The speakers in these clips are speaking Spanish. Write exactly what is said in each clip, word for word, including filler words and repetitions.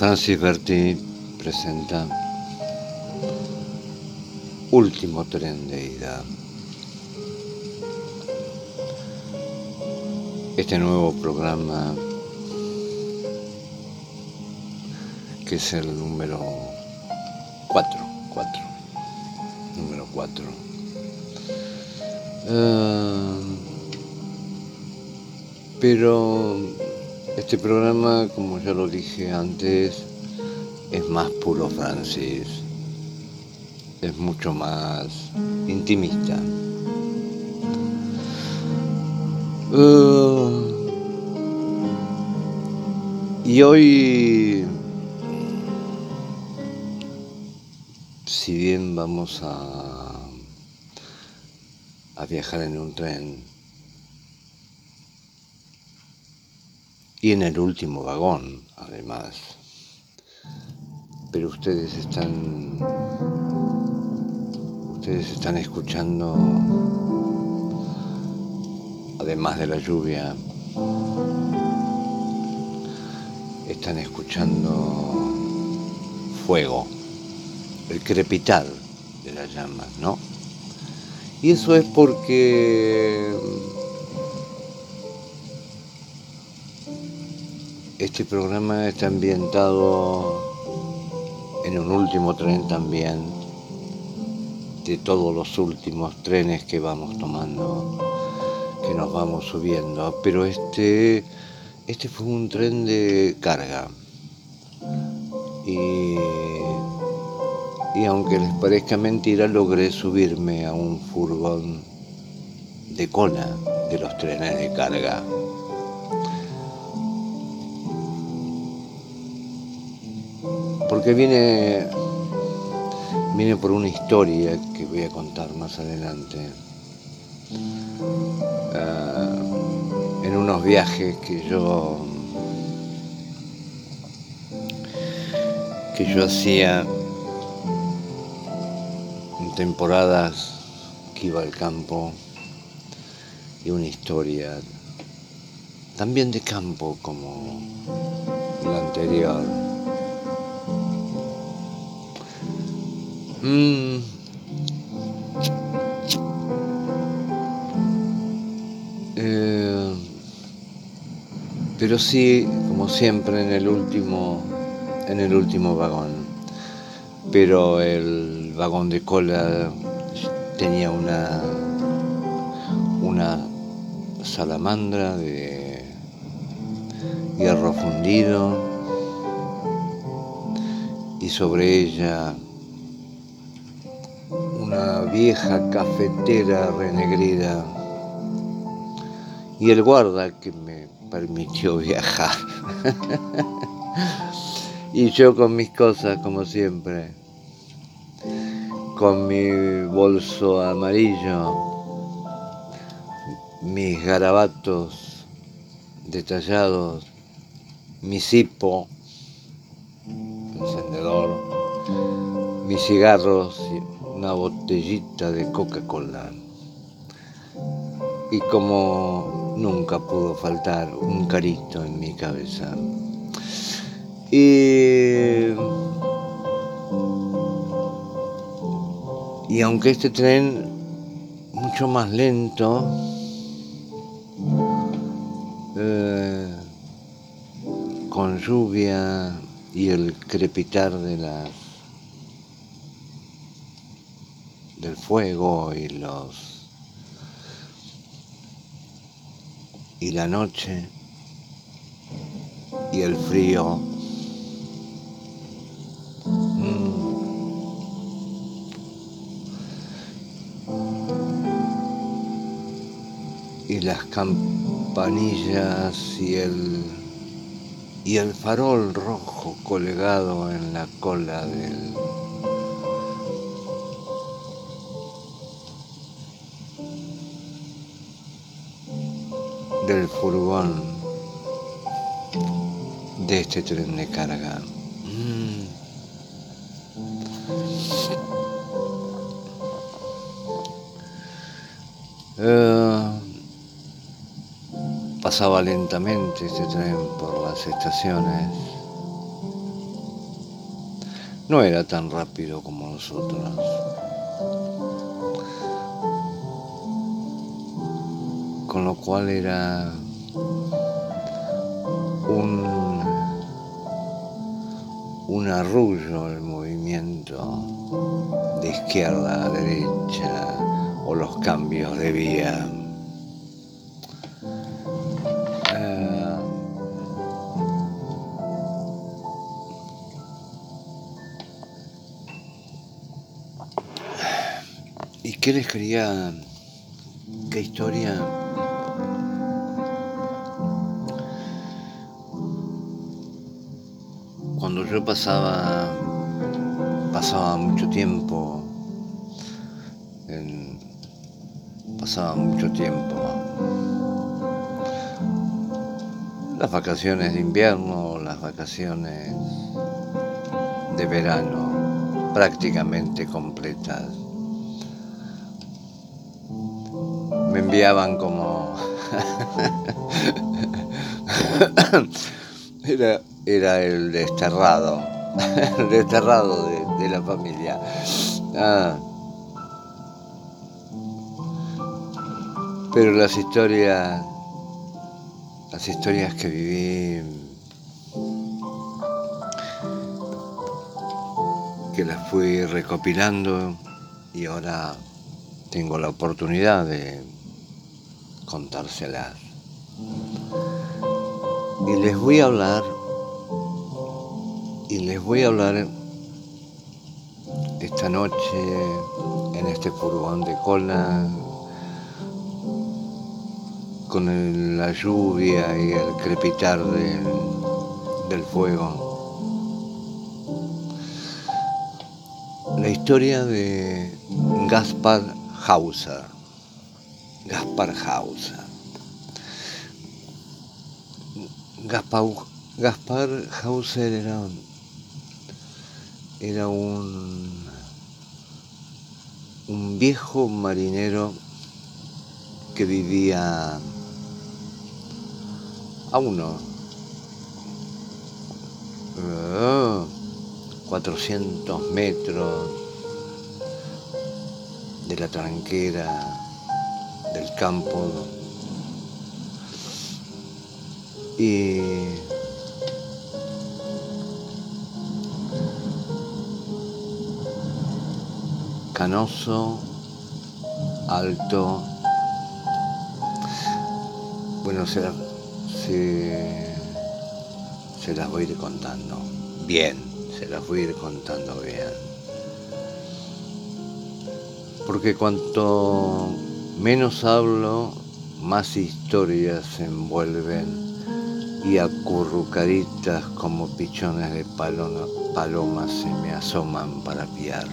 Francis Berti presenta Último tren de ida. Este nuevo programa, que es el número cuatro, cuatro, número cuatro. Uh, pero este programa, como ya lo dije antes, es más puro Francis, es mucho más intimista. Uh, y hoy, si bien vamos a, a viajar en un tren y en el último vagón, además, pero ustedes están ustedes están escuchando, además de la lluvia, están escuchando fuego, el crepitar de las llamas, ¿no? Y eso es porque este programa está ambientado en un último tren también, de todos los últimos trenes que vamos tomando, que nos vamos subiendo, pero este, este fue un tren de carga. Y, y aunque les parezca mentira, logré subirme a un furgón de cola de los trenes de carga. Porque viene, viene por una historia que voy a contar más adelante. Uh, en unos viajes que yo que yo hacía en temporadas que iba al campo, y una historia también de campo como la anterior. Mm. Eh, pero sí, como siempre, en el último, en el último vagón. Pero el vagón de cola tenía una, una salamandra de hierro fundido y sobre ella una vieja cafetera renegrida y el guarda que me permitió viajar. Y yo con mis cosas, como siempre, con mi bolso amarillo, mis garabatos detallados, mi cipo, encendedor, mis cigarros y una botellita de Coca-Cola. Y como nunca pudo faltar un carito en mi cabeza. Y, y aunque este tren mucho más lento, eh, con lluvia y el crepitar de las del fuego y los y la noche y el frío, mm, y las campanillas y el y el farol rojo colgado en la cola del del furgón de este tren de carga. Mm. Uh, pasaba lentamente este tren por las estaciones no era tan rápido como nosotros. Con lo cual era un, un arrullo el movimiento de izquierda a derecha o los cambios de vía. Eh, ¿Y qué les quería? ¿Qué historia? Cuando yo pasaba, pasaba mucho tiempo, en, pasaba mucho tiempo, las vacaciones de invierno, las vacaciones de verano, prácticamente completas, me enviaban como era, era el desterrado, el desterrado de, de la familia. Ah, pero las historias, las historias que viví, que las fui recopilando y ahora tengo la oportunidad de contárselas. Y les voy a hablar, y les voy a hablar esta noche en este furgón de cola, con el, la lluvia y el crepitar del, del fuego. La historia de Gaspar Hauser. Gaspar Hauser. Gaspar, Gaspar Hauser era, era un, un viejo marinero que vivía a unos uh, cuatrocientos metros de la tranquera del campo, y canoso, alto. Bueno, se, se, se las voy a ir contando bien, se las voy a ir contando bien. Porque cuanto menos hablo, más historias se envuelven y acurrucaditas como pichones de paloma, palomas se me asoman para piar.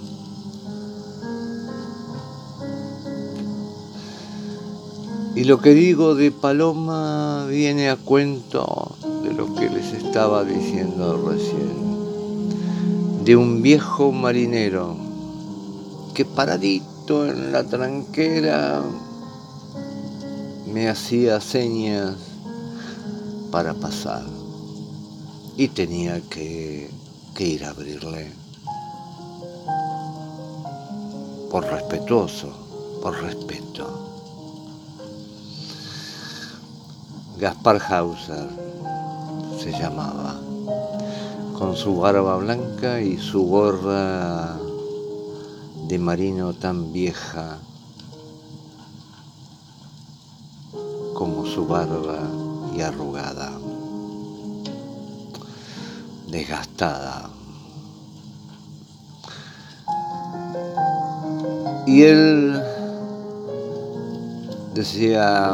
Y lo que digo de paloma viene a cuento de lo que les estaba diciendo recién, de un viejo marinero que paradito en la tranquera me hacía señas para pasar y tenía que, que ir a abrirle, por respetuoso, por respeto. Gaspar Hauser se llamaba, con su barba blanca y su gorra de marino tan vieja como su barba y arrugada, desgastada. Y él decía: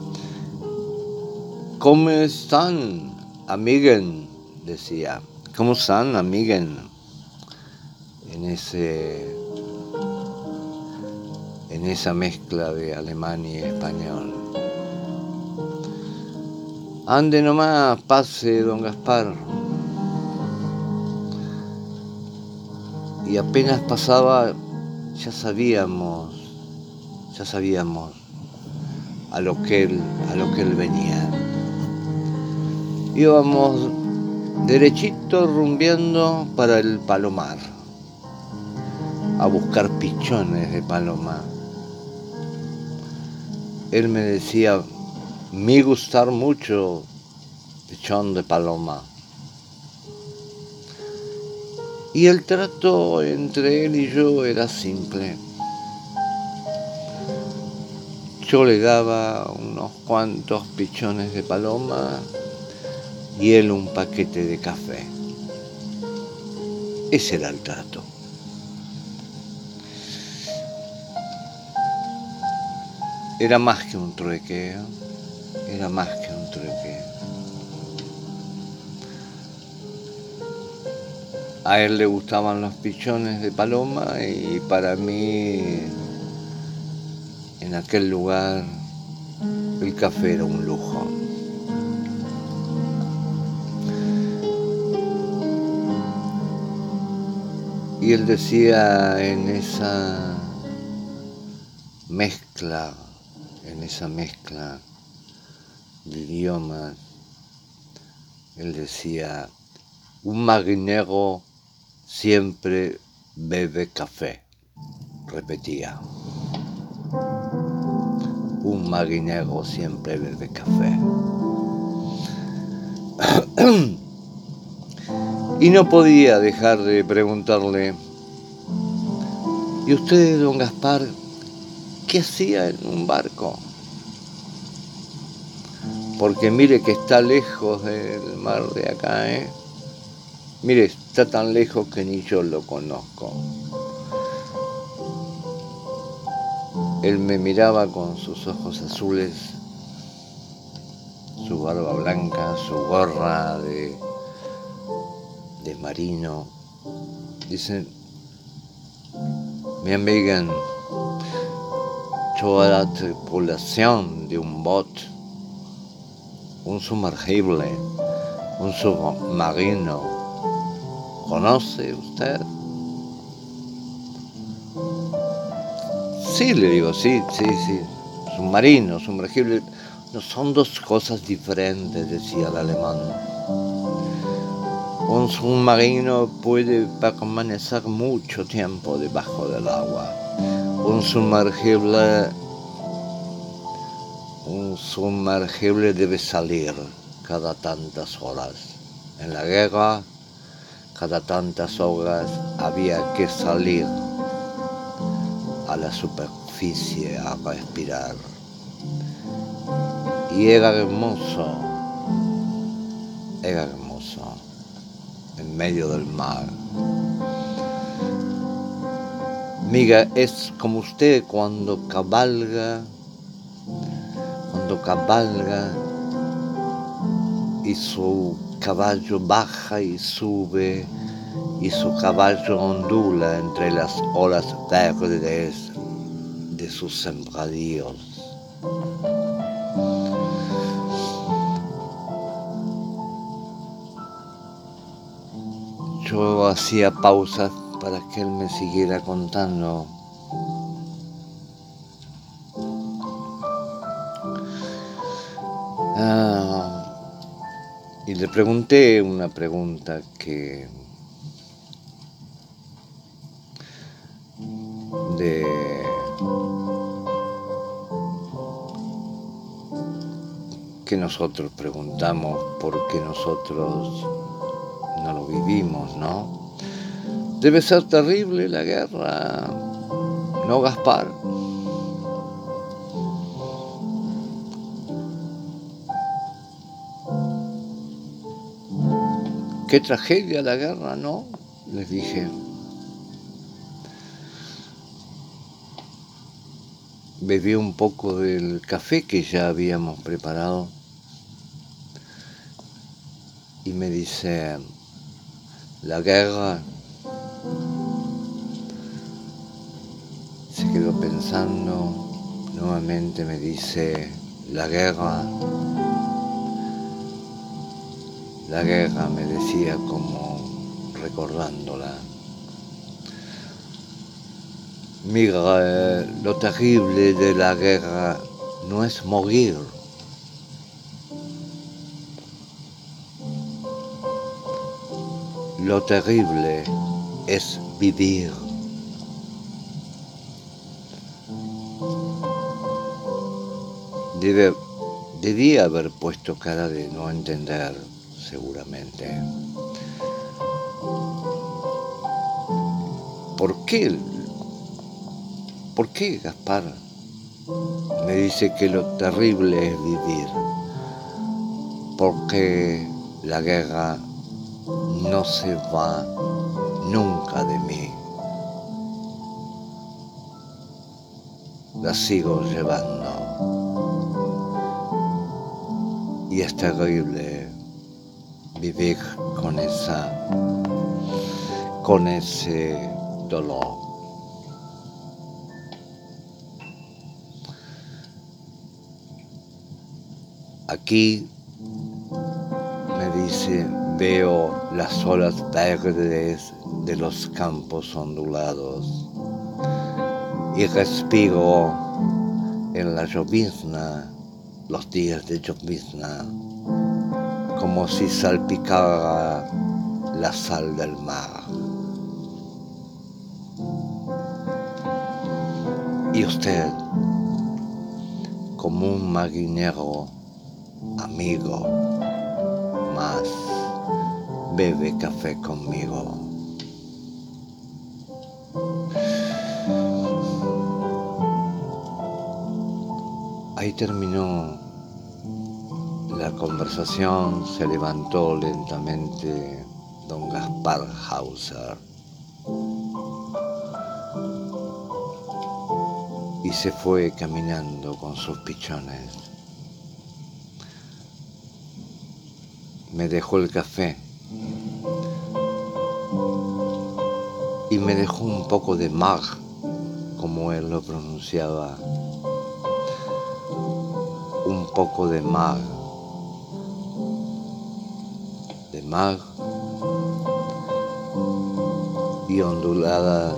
¿cómo están, amiguen? Decía, ¿cómo están, amiguen? En ese, en esa mezcla de alemán y español. Ande nomás, pase, don Gaspar. Y apenas pasaba, ya sabíamos, ya sabíamos a lo que él, a lo que él venía. Íbamos derechito rumbeando para el palomar, a buscar pichones de paloma. Él me decía, me gustar mucho pichón de paloma. Y el trato entre él y yo era simple. Yo le daba unos cuantos pichones de paloma y él un paquete de café. Ese era el trato. Era más que un trueque, ¿eh? Era más que un trueque. A él le gustaban los pichones de paloma y para mí, en aquel lugar, el café era un lujo. Y él decía en esa mezcla, en esa mezcla de idiomas, él decía, un marinero siempre bebe café, repetía. Un marinero siempre bebe café. Y no podía dejar de preguntarle, ¿y usted, don Gaspar, qué hacía en un barco? Porque mire que está lejos del mar de acá, ¿eh? Mire, está tan lejos que ni yo lo conozco. Él me miraba con sus ojos azules, su barba blanca, su gorra de, de marino. Dice, mi amiga, yo era la tripulación de un bote, un sumergible, un submarino. ¿Conoce usted? Sí, le digo, sí, sí, sí. Submarino, sumergible, no son dos cosas diferentes, decía el alemán. Un submarino puede permanecer mucho tiempo debajo del agua. Un sumergible, un sumergible debe salir cada tantas horas. En la guerra, cada tantas horas había que salir a la superficie a respirar. Y era hermoso, era hermoso, en medio del mar. Mira, es como usted cuando cabalga, cuando cabalga y su caballo baja y sube y su caballo ondula entre las olas verdes de sus sembradíos. Yo hacía pausas para que él me siguiera contando. Ah, y le pregunté una pregunta que de que nosotros preguntamos porque nosotros no lo vivimos, ¿no? Debe ser terrible la guerra, ¿no, Gaspar? Qué tragedia la guerra, ¿no? Les dije. Bebí un poco del café que ya habíamos preparado y me dice, la guerra. Se quedó pensando, nuevamente me dice, la guerra, la guerra, me decía como recordándola. Mira, lo terrible de la guerra no es morir. lo terrible es vivir. Debe, debía haber puesto cara de no entender, seguramente. ¿Por qué? ¿Por qué, Gaspar? Me dice que lo terrible es vivir. Porque la guerra no se va nunca de mí. La sigo llevando. Y es terrible vivir con esa, con ese dolor. Aquí me dice, veo las olas verdes de los campos ondulados y respiro en la llovizna, los días de llovizna, como si salpicara la sal del mar. Y usted, como un marinero amigo, más bebe café conmigo. Ahí terminó la conversación, se levantó lentamente don Gaspar Hauser y se fue caminando con sus pichones. Me dejó el café y me dejó un poco de mar, como él lo pronunciaba, un poco de mar, de mar y onduladas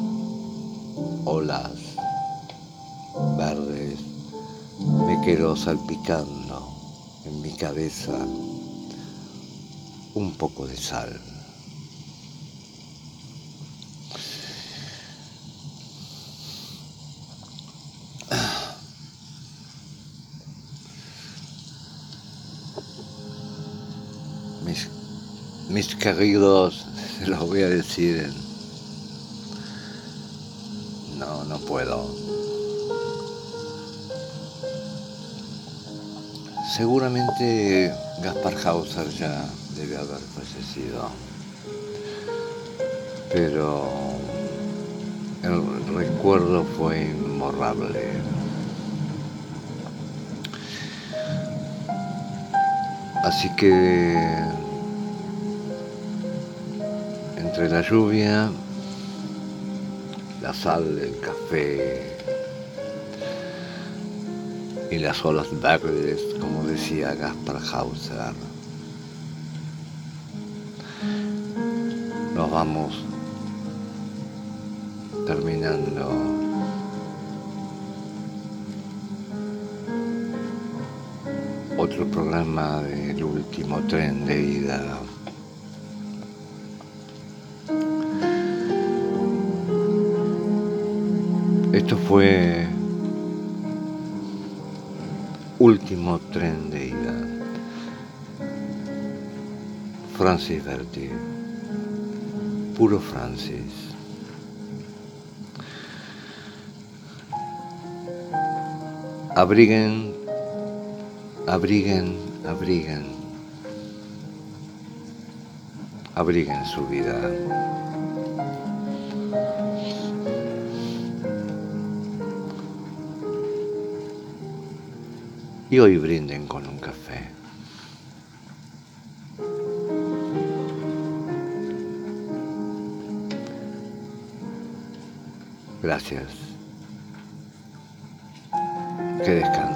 olas verdes me quedó salpicando en mi cabeza un poco de sal. Mis, mis queridos, se los voy a decir, no, no puedo. Seguramente Gaspar Hauser ya debe haber fallecido, pero el recuerdo fue imborrable. Así que entre la lluvia, la sal, el café y las olas verdes, como decía Gaspar Hauser, nos vamos terminando otro programa del último tren de ida. Esto fue Último tren de ida. Francis Berti, puro Francis. Abriguen, abriguen, abriguen, abriguen su vida. Y hoy brinden con un café. Gracias. Que descansen.